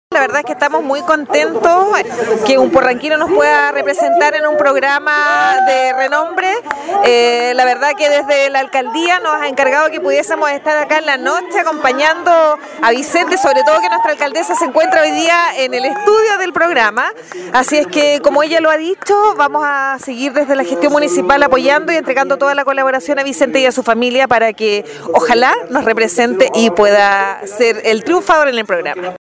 La verdad es que estamos muy contentos que un porranquino nos pueda representar en un programa de renombre. La verdad que desde la alcaldía nos ha encargado que pudiésemos estar acá en la noche acompañando a Vicente, sobre todo que nuestra alcaldesa se encuentra hoy día en el estudio del programa. Así es que, como ella lo ha dicho, vamos a seguir desde la gestión municipal apoyando y entregando toda la colaboración a Vicente y a su familia para que ojalá nos represente y pueda ser el triunfador en el programa.